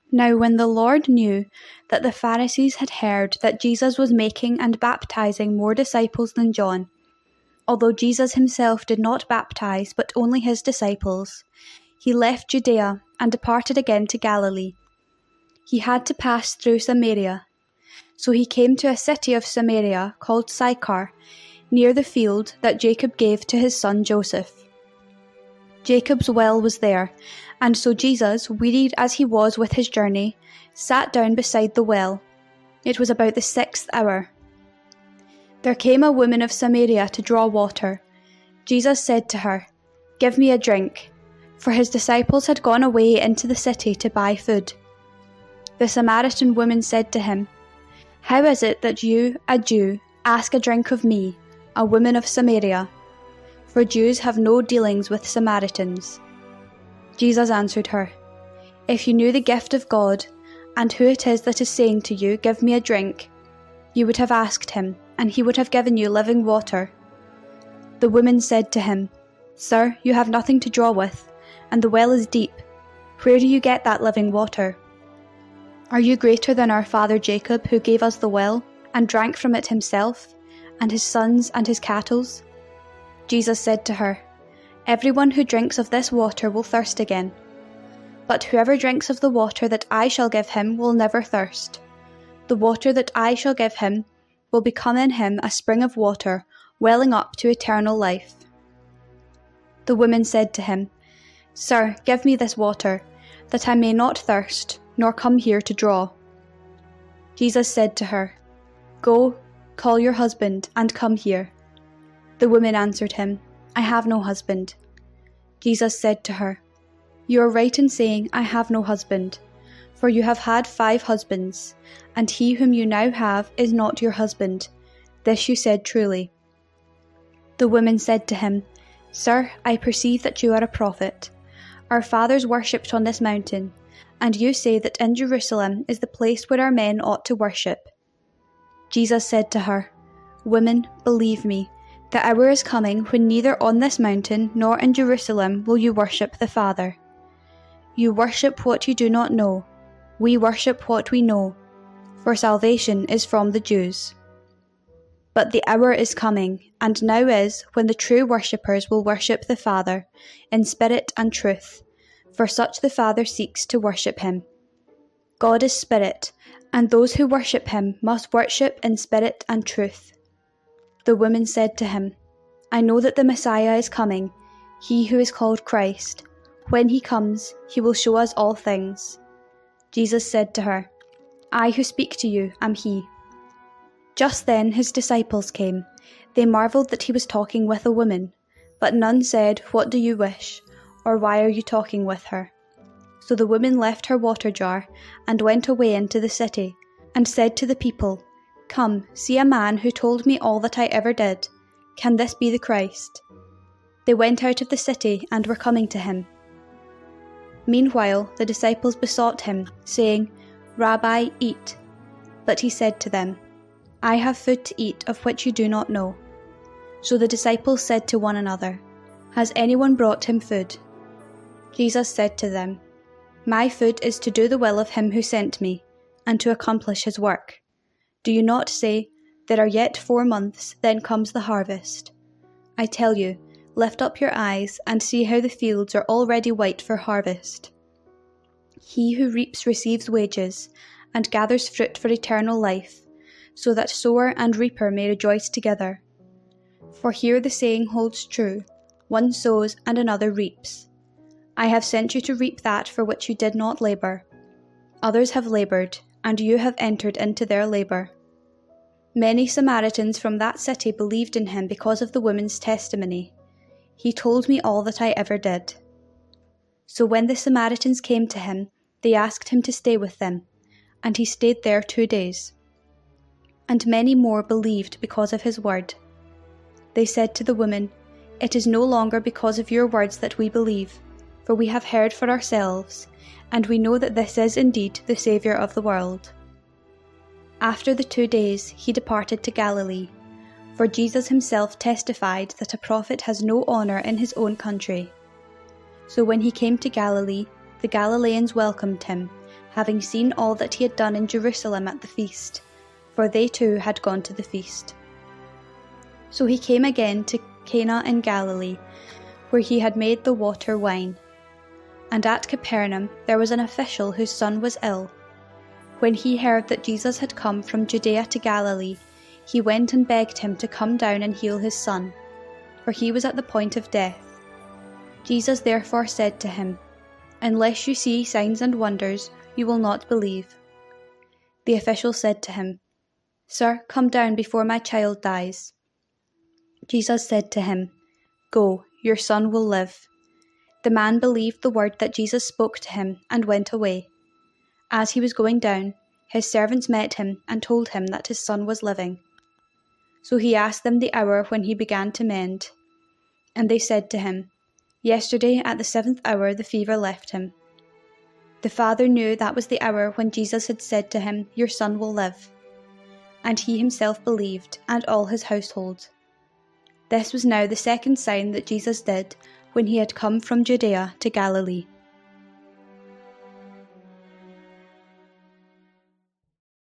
Now when the Lord knew that the Pharisees had heard that Jesus was making and baptizing more disciples than John, although Jesus himself did not baptize but only his disciples, he left Judea and departed again to Galilee. He had to pass through Samaria. So he came to a city of Samaria called Sychar, near the field that Jacob gave to his son Joseph. Jacob's well was there, and so Jesus, wearied as he was with his journey, sat down beside the well. It was about the 6th hour. There came a woman of Samaria to draw water. Jesus said to her, "Give me a drink," for his disciples had gone away into the city to buy food. The Samaritan woman said to him, "How is it that you, a Jew, ask a drink of me, a woman of Samaria? For Jews have no dealings with Samaritans." Jesus answered her, "If you knew the gift of God, and who it is that is saying to you, 'Give me a drink,' you would have asked him, and he would have given you living water." The woman said to him, "Sir, you have nothing to draw with, and the well is deep. Where do you get that living water? Are you greater than our father Jacob, who gave us the well, and drank from it himself, and his sons and his cattle?" Jesus said to her, "Everyone who drinks of this water will thirst again. But whoever drinks of the water that I shall give him will never thirst. The water that I shall give him will become in him a spring of water, welling up to eternal life." The woman said to him, "Sir, give me this water, that I may not thirst, nor come here to draw." Jesus said to her, "Go, call your husband, and come here." The woman answered him, "I have no husband." Jesus said to her, "You are right in saying, 'I have no husband,' for you have had 5 husbands, and he whom you now have is not your husband. This you said truly." The woman said to him, "Sir, I perceive that you are a prophet. Our fathers worshipped on this mountain, and you say that in Jerusalem is the place where our men ought to worship." Jesus said to her, "Woman, believe me, the hour is coming when neither on this mountain nor in Jerusalem will you worship the Father. You worship what you do not know. We worship what we know, for salvation is from the Jews. But the hour is coming, and now is, when the true worshippers will worship the Father in spirit and truth, for such the Father seeks to worship him. God is spirit, and those who worship him must worship in spirit and truth." The woman said to him, "I know that the Messiah is coming, he who is called Christ. When he comes, he will show us all things." Jesus said to her, "I who speak to you am he." Just then his disciples came. They marveled that he was talking with a woman, but none said, "What do you wish?" or "Why are you talking with her?" So the woman left her water jar and went away into the city, and said to the people, "Come, see a man who told me all that I ever did. Can this be the Christ?" They went out of the city and were coming to him. Meanwhile the disciples besought him, saying, "Rabbi, eat." But he said to them, "I have food to eat of which you do not know." So the disciples said to one another, "Has anyone brought him food?" Jesus said to them, "My food is to do the will of him who sent me, and to accomplish his work. Do you not say, 'There are yet 4 months, then comes the harvest'? I tell you, lift up your eyes and see how the fields are already white for harvest. He who reaps receives wages, and gathers fruit for eternal life, so that sower and reaper may rejoice together. For here the saying holds true, 'One sows and another reaps.' I have sent you to reap that for which you did not labour. Others have laboured, and you have entered into their labour." Many Samaritans from that city believed in him because of the woman's testimony. "He told me all that I ever did." So when the Samaritans came to him, they asked him to stay with them, and he stayed there 2 days. And many more believed because of his word. They said to the woman, "It is no longer because of your words that we believe, for we have heard for ourselves, and we know that this is indeed the Saviour of the world." After the 2 days he departed to Galilee, for Jesus himself testified that a prophet has no honour in his own country. So when he came to Galilee, the Galileans welcomed him, having seen all that he had done in Jerusalem at the feast, for they too had gone to the feast. So he came again to Cana in Galilee, where he had made the water wine. And at Capernaum there was an official whose son was ill. When he heard that Jesus had come from Judea to Galilee, he went and begged him to come down and heal his son, for he was at the point of death. Jesus therefore said to him, "Unless you see signs and wonders, you will not believe." The official said to him, "Sir, come down before my child dies." Jesus said to him, "Go, your son will live." The man believed the word that Jesus spoke to him and went away. As he was going down, his servants met him and told him that his son was living. So he asked them the hour when he began to mend. And they said to him, "Yesterday at the 7th hour the fever left him." The father knew that was the hour when Jesus had said to him, "Your son will live." And he himself believed, and all his household. This was now the second sign that Jesus did when he had come from Judea to Galilee.